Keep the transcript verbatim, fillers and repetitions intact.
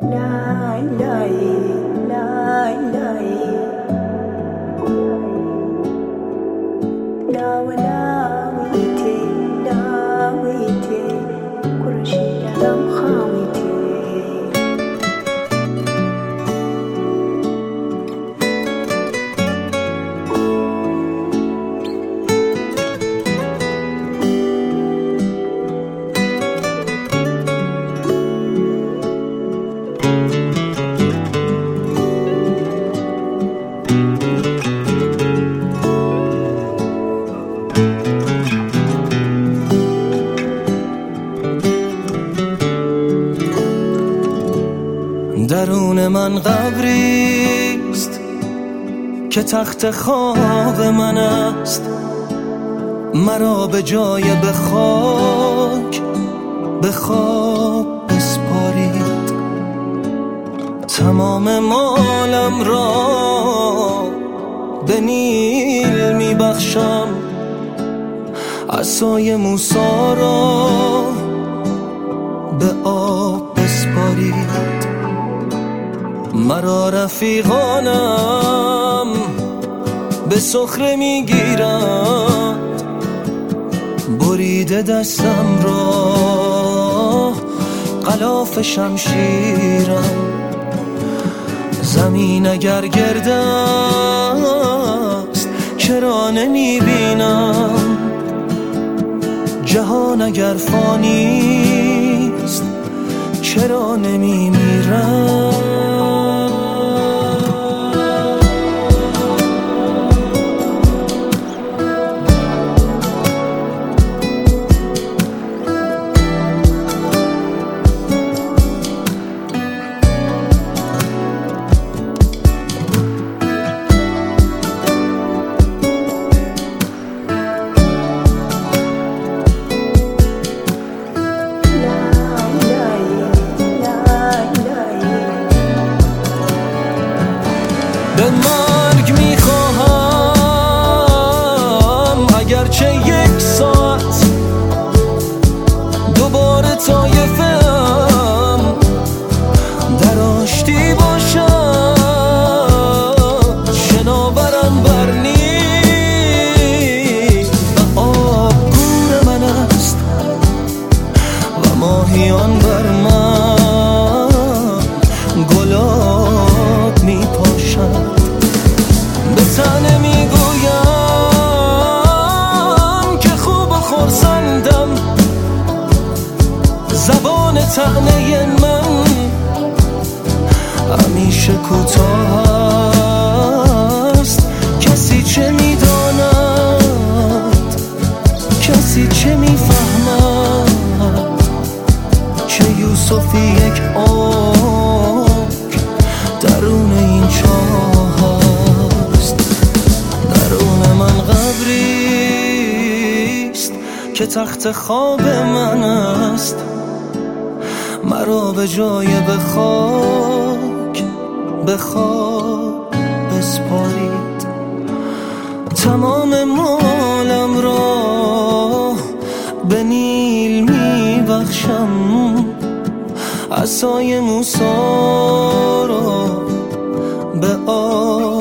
درون من قبریست که تخت خواب من است، مرا به جای به خاک به خواب بسپارید. تمام مالم را به نیل می بخشم، عصای موسی را به آب بسپارید. مرا رفیقانم به سخره می گیرند، بریده دستم را غلاف شمشیرم. زمین اگر گرد است چرا نمی بینم، جهان اگر فانی است چرا نمی میرم. به مرگ میخواهم اگرچه یک ساعت دوباره طایفم در آشتی باشد، شناورم بر نیل و آب گور من است و ماهیان بر من گلاب میپاشد. به تنه میگویم که خوب و خرسندم، زبان طعنه من همیشه کوتاه است. کسی چه میداند، کسی چه میفهمد، چه یوسفی یک عمر درون این چاه است. درون من قبریست که تخت خواب من است، مرا به جای به خاک به خواب بسپارید. تمام مالم را به نیل می بخشم، عصای موسی را به آب